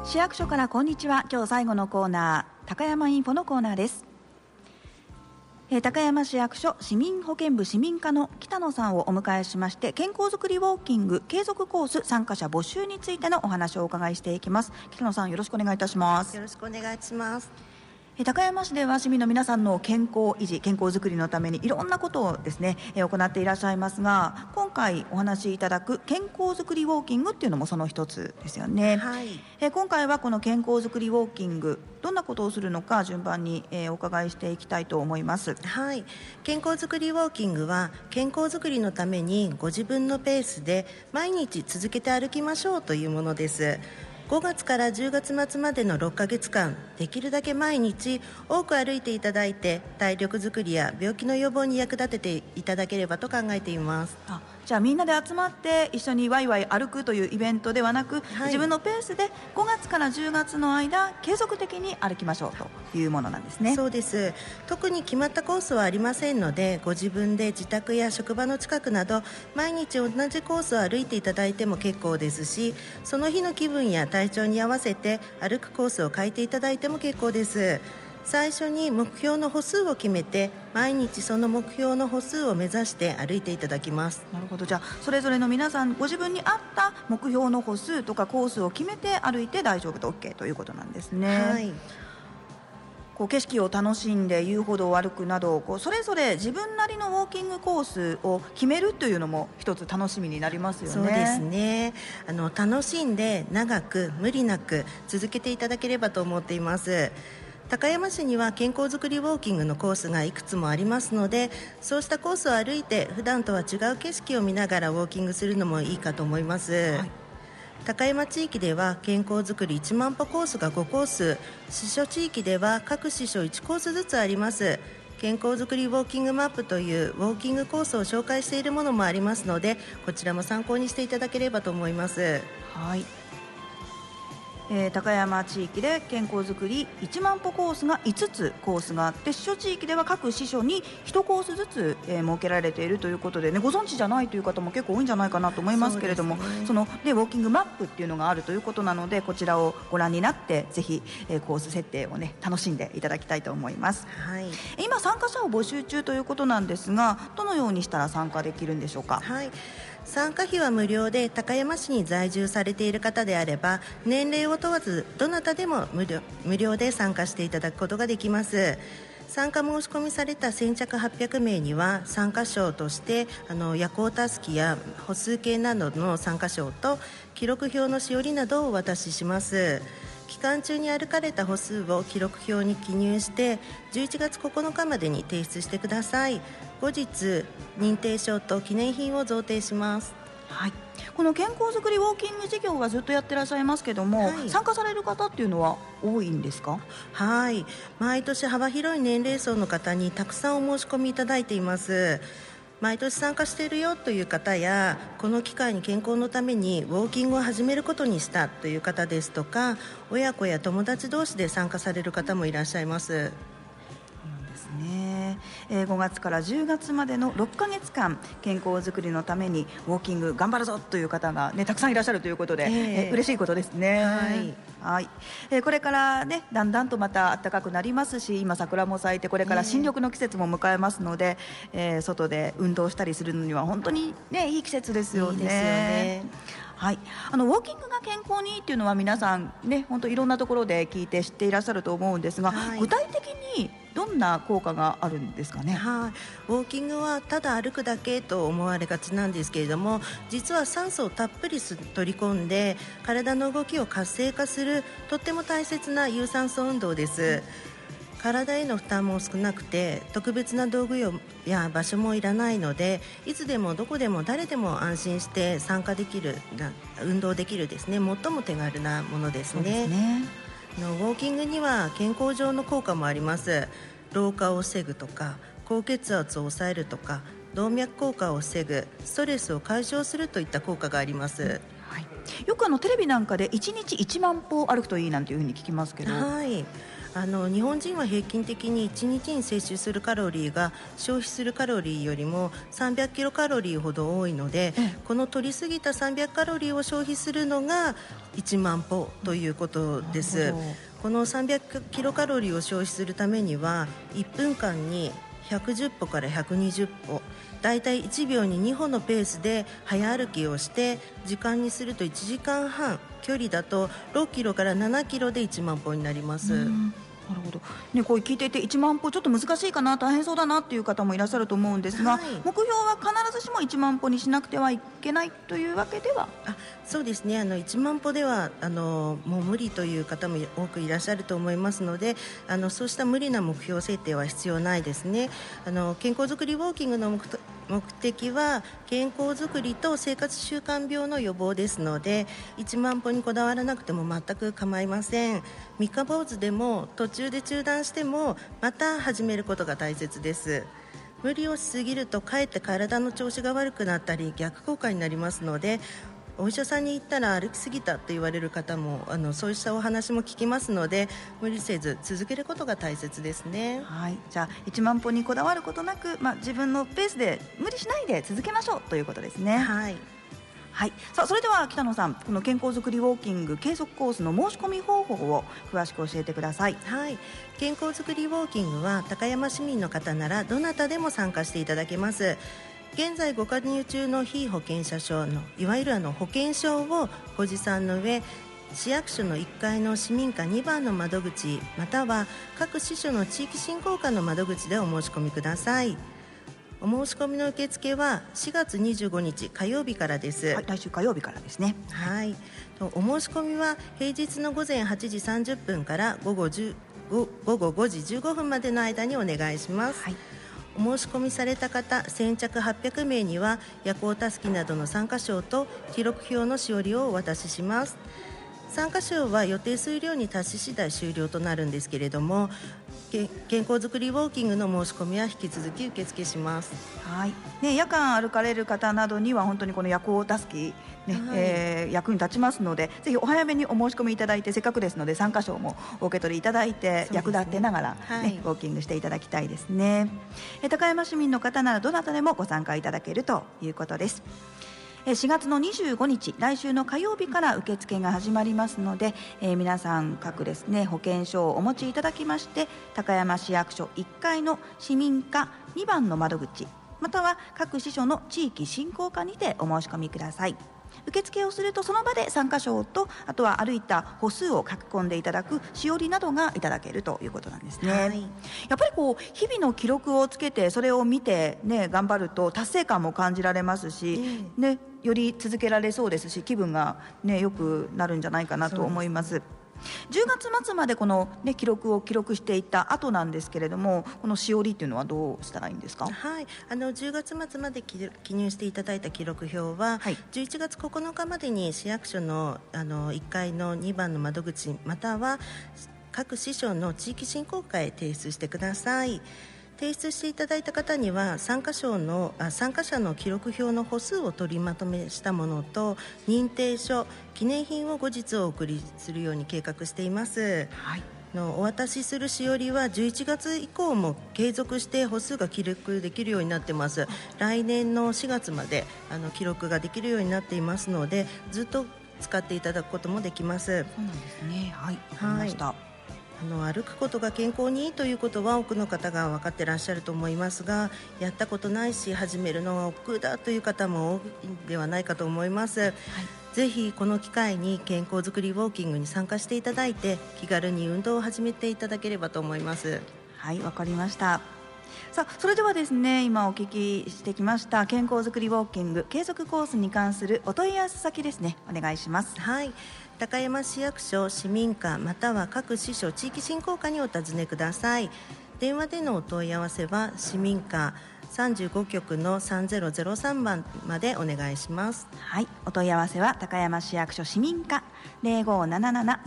市役所からこんにちは。今日最後のコーナー、高山インフォのコーナーです。高山市役所市民保健部市民課の北野さんをお迎えしまして、健康づくりウォーキング継続コース参加者募集についてのお話をお伺いしていきます。北野さん、よろしくお願いいたします。 よろしくお願いします。 高山市では市民の皆さんの健康維持健康づくりのためにいろんなことをですね、行っていらっしゃいますが、今回お話しいただく健康づくりウォーキングっていうのもその一つですよね。 はい。 今回はこの健康づくりウォーキング、どんなことをするのか順番に、お伺いしていきたいと思います。 はい。健康づくりウォーキングは健康づくりのためにご自分のペースで毎日続けて歩きましょうというものです。5月から10月末までの6ヶ月間、できるだけ毎日多く歩いていただいて、体力づくりや病気の予防に役立てていただければと考えています。 じゃあみんなで集まって一緒にワイワイ歩くというイベントではなく、はい、自分のペースで5月から10月の間継続的に歩きましょうというものなんですね。 そうです。特に決まったコースはありませんので、ご自分で自宅や職場の近くなど毎日同じコースを歩いていただいても結構ですし、その日の気分や体調に合わせて歩くコースを変えていただいても結構です。最初に目標の歩数を決めて、毎日その目標の歩数を目指して歩いていただきます。 なるほど。じゃあそれぞれの皆さんご自分に合った目標の歩数とかコースを決めて歩いて大丈夫と OK ということなんですね。 はい。 景色を楽しんで遊歩道を歩くなど、それぞれ自分なりのウォーキングコースを決めるというのも一つ楽しみになりますよね。 そうですね。楽しんで長く無理なく続けていただければと思っています。高山市には健康づくりウォーキングのコースがいくつもありますので、そうしたコースを歩いて普段とは違う景色を見ながらウォーキングするのもいいかと思います。はい。高山地域では健康づくり1万歩コースが5コース、支所地域では各支所1コースずつあります。健康づくりウォーキングマップというウォーキングコースを紹介しているものもありますので、こちらも参考にしていただければと思います。 はい。高山地域で健康づくり1万歩コースが5つコースがあって、支所地域では各支所に1コースずつ、設けられているということでね、ご存知じゃないという方も結構多いんじゃないかなと思いますけれども、その、ウォーキングマップっていうのがあるということなので、こちらをご覧になってぜひ、コース設定をね楽しんでいただきたいと思います。 はい。 今参加者を募集中ということなんですが、どのようにしたら参加できるんでしょうか。 はい。参加費は無料で、高山市に在住されている方であれば年齢を問わずどなたでも無料で参加していただくことができます。参加申し込みされた先着800名には参加賞として夜行たすきや歩数計などの参加賞と記録表のしおりなどをお渡しします。期間中に歩かれた歩数を記録表に記入して11月9日までに提出してください。後日認定証と記念品を贈呈します。 はい。この健康づくりウォーキング事業はずっとやってらっしゃいますけども、はい、参加される方っていうのは多いんですか。 はい。毎年幅広い年齢層の方にたくさんお申し込みいただいています。毎年参加しているよという方や、この機会に健康のためにウォーキングを始めることにしたという方ですとか、親子や友達同士で参加される方もいらっしゃいます。 5月から10月までの6ヶ月間健康づくりのためにウォーキング頑張るぞという方が、たくさんいらっしゃるということで、嬉しいことですね。はい。これからねだんだんとまた暖かくなりますし、今桜も咲いてこれから新緑の季節も迎えますので、外で運動したりするのには本当にねいい季節ですよね。 いいですよね。 はい。ウォーキングが健康にいいっていうのは皆さんね本当いろんなところで聞いて知っていらっしゃると思うんですが、はい、具体的にどんな効果があるんですかね。 はい。ウォーキングはただ歩くだけと思われがちなんですけれども、実は酸素をたっぷり取り込んで体の動きを活性化するとっても大切な有酸素運動です。体への負担も少なくて特別な道具や場所もいらないので、いつでもどこでも誰でも安心して参加できる運動できるですね、最も手軽なものですね。 そうですね。 ウォーキングには健康上の効果もあります。老化を防ぐとか、高血圧を抑えるとか、動脈硬化を防ぐ、ストレスを解消するといった効果があります。 はい。よくテレビなんかで1日1万歩歩くといいなんていうふうに聞きますけど、 はい。 日本人は平均的に1日に摂取するカロリーが消費するカロリーよりも300キロカロリーほど多いので、この取りすぎた300カロリーを消費するのが1万歩ということです。この300キロカロリーを消費するためには1分間に110歩から120歩、だいたい1秒に2歩のペースで早歩きをして、時間にすると1時間半、距離だと6キロから7キロで1万歩になります。 なるほど、ね、こう聞いていて1万歩ちょっと難しいかな、大変そうだなっていう方もいらっしゃると思うんですが、目標は必ずしも1万歩にしなくてはいけないというわけでは。 そうですね、1万歩ではもう無理という方も多くいらっしゃると思いますので、そうした無理な目標設定は必要ないですね。健康づくりウォーキングの目的は健康づくりと生活習慣病の予防ですので、1万歩にこだわらなくても全く構いません。三日坊主でも途中で中断してもまた始めることが大切です。無理をしすぎるとかえって体の調子が悪くなったり逆効果になりますので、お医者さんに行ったら歩きすぎたと言われる方もそうしたお話も聞きますので、無理せず続けることが大切ですね。 じゃあ1万歩にこだわることなく、自分のペースで無理しないで続けましょうということですね。さあ、それでは北野さん、この健康づくりウォーキング継続コースの申し込み方法を詳しく教えてください。 健康づくりウォーキングは高山市民の方ならどなたでも参加していただけます。現在ご加入中の被保険者証のいわゆる保険証をご持参の上、市役所の1階の市民課2番の窓口、または各支所の地域振興課の窓口でお申し込みください。お申し込みの受付は4月25日火曜日からです。 来週火曜日からですね。 お申し込みは平日の午前8時30分から午後5時15分までの間にお願いします。お申し込みされた方先着800名には夜行たすきなどの参加賞と記録表のしおりをお渡しします。参加賞は予定数量に達し次第終了となるんですけれども、健康づくりウォーキングの申し込みは引き続き受付します。 夜間歩かれる方などには本当にこの夜行たすき、役に立ちますので、ぜひお早めにお申し込みいただいて、せっかくですので参加賞もお受け取りいただいて、役立てながら、ウォーキングしていただきたいですね。高山市民の方ならどなたでもご参加いただけるということです。4月の25日、来週の火曜日から受付が始まりますので、皆さん各ですね、保険証をお持ちいただきまして、高山市役所1階の市民課2番の窓口、または各支所の地域振興課にてお申し込みください。受付をするとその場で参加賞と、あとは歩いた歩数を書き込んでいただくしおりなどがいただけるということなんですね。やっぱり日々の記録をつけてそれを見て、頑張ると達成感も感じられますし、より続けられそうですし、気分が、良くなるんじゃないかなと思います。10月末までこの、記録を記録していった後なんですけれども、このしおりっていうのはどうしたらいいんですか ？10月末まで記入していただいた記録表は、11月9日までに市役所の、1階の2番の窓口、または各支所の地域振興課へ提出してください。提出していただいた方には参加者の記録表の歩数を取りまとめしたものと認定書、記念品を後日お送りするように計画しています。お渡しするしおりは11月以降も継続して歩数が記録できるようになっています。来年の4月まで記録ができるようになっていますので、ずっと使っていただくこともできます。 そうなんですね。わかりました。 歩くことが健康にいいということは多くの方が分かってらっしゃると思いますが、やったことないし始めるのは億劫だという方も多いんではないかと思います。ぜひこの機会に健康づくりウォーキングに参加していただいて、気軽に運動を始めていただければと思います。 わかりました。さあ、それではですね、今お聞きしてきました健康づくりウォーキング継続コースに関するお問い合わせ先ですね、お願いします。 高山市役所市民課または各支所地域振興課にお尋ねください。電話でのお問い合わせは市民課35局の3003番までお願いします。 お問い合わせは高山市役所市民課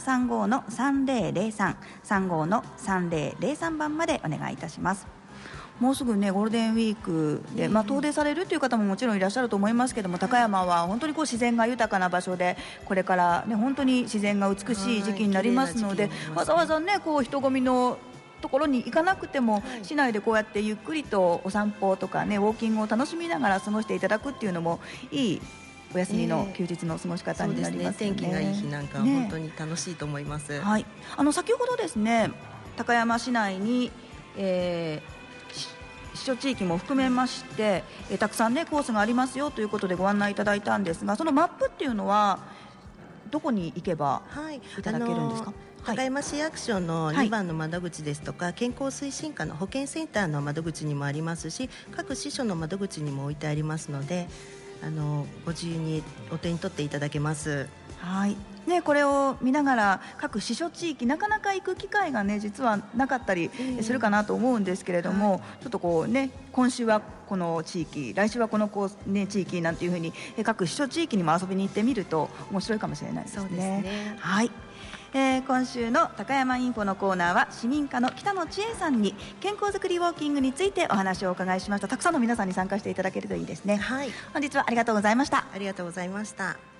0577-35-3003 35-3003番までお願いいたします。 もうすぐねゴールデンウィークで、遠出されるという方ももちろんいらっしゃると思いますけども、高山は本当にこう自然が豊かな場所で、これからね本当に自然が美しい時期になりますので、わざわざねこう人混みのところに行かなくても、市内でこうやってゆっくりとお散歩とかねウォーキングを楽しみながら過ごしていただくっていうのもいいお休みの休日の過ごし方になりますよね。 天気がいい日なんかは本当に楽しいと思います。 はい、先ほどですね高山市内に、避暑地域も含めまして、たくさんねコースがありますよということでご案内いただいたんですが、そのマップっていうのはどこに行けばいただけるんですか？ 高山市役所の2番の窓口ですとか、健康推進課の保健センターの窓口にもありますし、各支所の窓口にも置いてありますので、ご自由にお手に取っていただけます。 はいね、これを見ながら各支所地域なかなか行く機会がね実はなかったりするかなと思うんですけれども、ちょっとこうね今週はこの地域、来週はこの地域なんていうふうに各支所地域にも遊びに行ってみると面白いかもしれないですね。 そうですね。 はい、今週の高山インフォのコーナーは市民課の北野千恵さんに健康づくりウォーキングについてお話をお伺いしました。たくさんの皆さんに参加していただけるといいですね。 はい、 本日はありがとうございました。 ありがとうございました。